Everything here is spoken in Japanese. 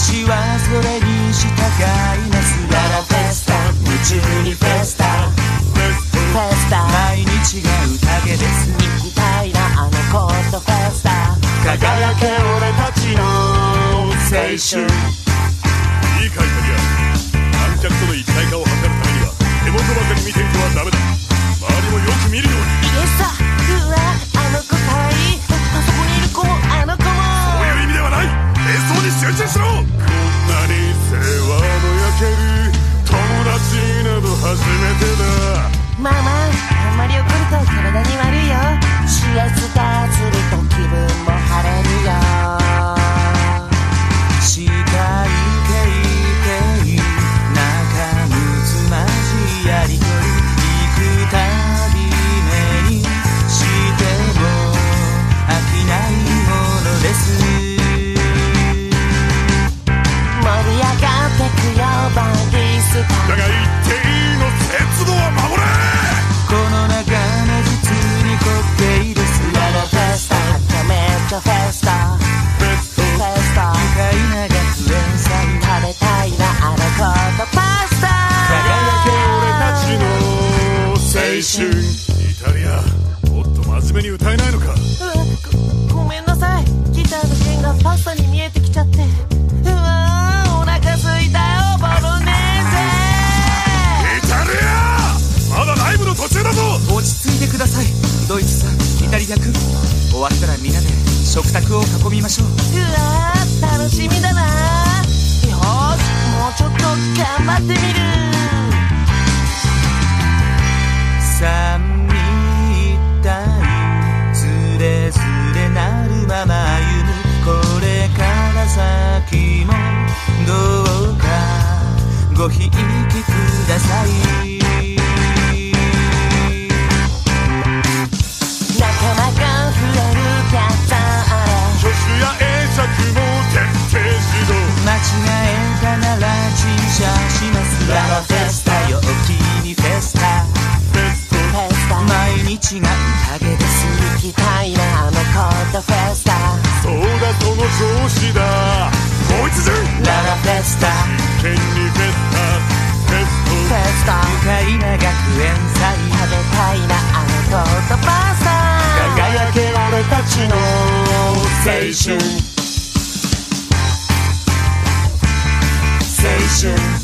私はそれに従います。 ララフェスタ、夢中にフェスタ、フェスタ、 毎日が宴です。 行きたいなあの子とフェスタ、輝け俺たちの青春。 いいかイタリア、観客との一体化を図るためには手元ばかり見ていてはダメだ。周りもよく見るように。 イエスさ、うわあの子かわいい、あそこにいる子もあの子も。 そういう意味ではない、演奏に集中しろ。こんなに世話の焼ける友達など初めてだ。 ママ、あんまり怒ると体に悪いよ。シエスタすると気分も晴れるよ。 しかりけいけい仲睦まじいやりとり、行くたび目にしても飽きないものです。 盛り上がってくよバディスタ。 だが言っていいの、節度は守れ。 この中の実に凝っているスララフェスタ、めっちゃフェスタ、 フェストフェスタ、 愉快な学園祭、 食べたいなあの子とパスタ。 輝け俺たちの青春。イタリア、もっと真面目に歌えないのか。 ごめんなさい、ギターの弦がパスタに見えてきちゃって。うわーお腹すいたよボロネーゼ。 イタリア、まだライブの途中だぞ。 落ち着いてください。ドイツさん、イタリア君、終わったらみんなで食卓を囲みましょう。 うわー楽しみだな。よーし、もうちょっと頑張ってみる。 三位一体ずれずれなるまま歩むこれから先もどうかごひいきください。 仲間が増えるキャッチャー、 助手や会釈も徹底指導。 間違えたなら陳謝します。ララフェスタ、陽気にフェスタ、 フェストフェスタ、 毎日が宴です。 行きたいなあの子とフェスタ、 そうだその調子だ。もう一度ララフェスタ、 真剣にフェスタ、フェストフェスタ、 愉快な学園祭、 食べたいなあの子とパスタ、 輝け俺たちの青春。 青春。